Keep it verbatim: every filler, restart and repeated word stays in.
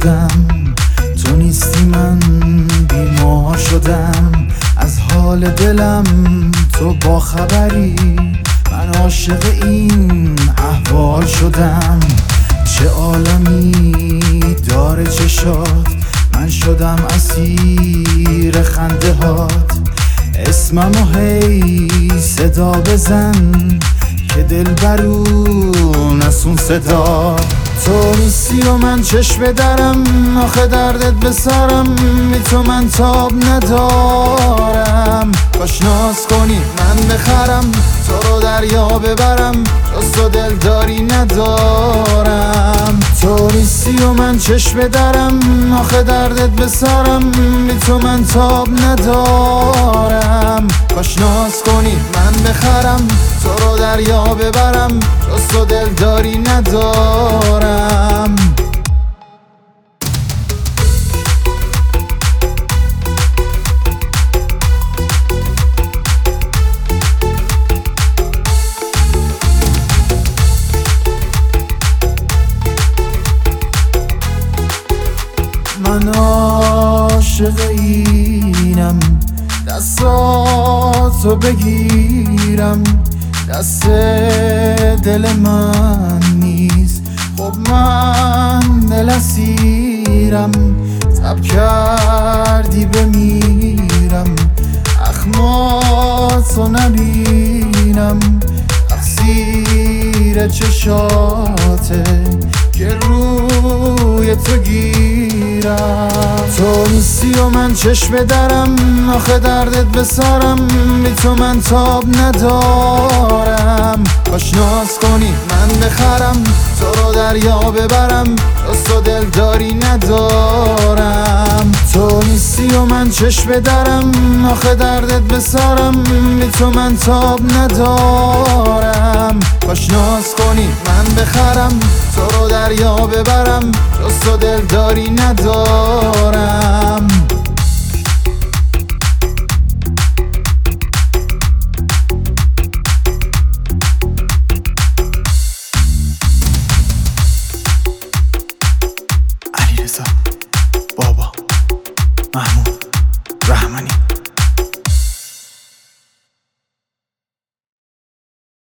شدم، تو نیستی من بیمار شدم. از حال دلم تو با خبری، من عاشق این احوال شدم. چه عالمی داره چشات، من شدم اسیر خنده هات. اسممو هی صدا بزن که دل برون نسون صدا. تو نیستی و من چشم درم، آخه دردت به سرم، بی تو من تاب ندارم. کاش ناز کنی من بخرم، تو رو دریا ببرم، جز تو دلداری ندارم. تو نیستی و من چشم درم، آخه دردت به سرم، بی تو من تاب ندارم. کاش ناز کنی من بخرم، تو رو دریا ببرم، جز تو دلداری ندارم. من عاشق اینم، دستاتو بگیرم، دست دل من نیست. خب من دل اسیرم، تب کردی بمیرم، اخماتو نبینم. تقصیر چشاته که روی تو گیرم. تو نیستی و من چشم درم، آخه دردت به سرم، بی تو من تاب ندارم. کاش ناز کنی من بخرم، تو رو دریا ببرم، جز تو دلداری ندارم. تو نیستی و من چشم درم، آخه دردت به سرم، بی تو من تاب ندارم. کاش ناز کنی من بخرم، تو رو دریا ببرم، جز تو دلداری ندارم.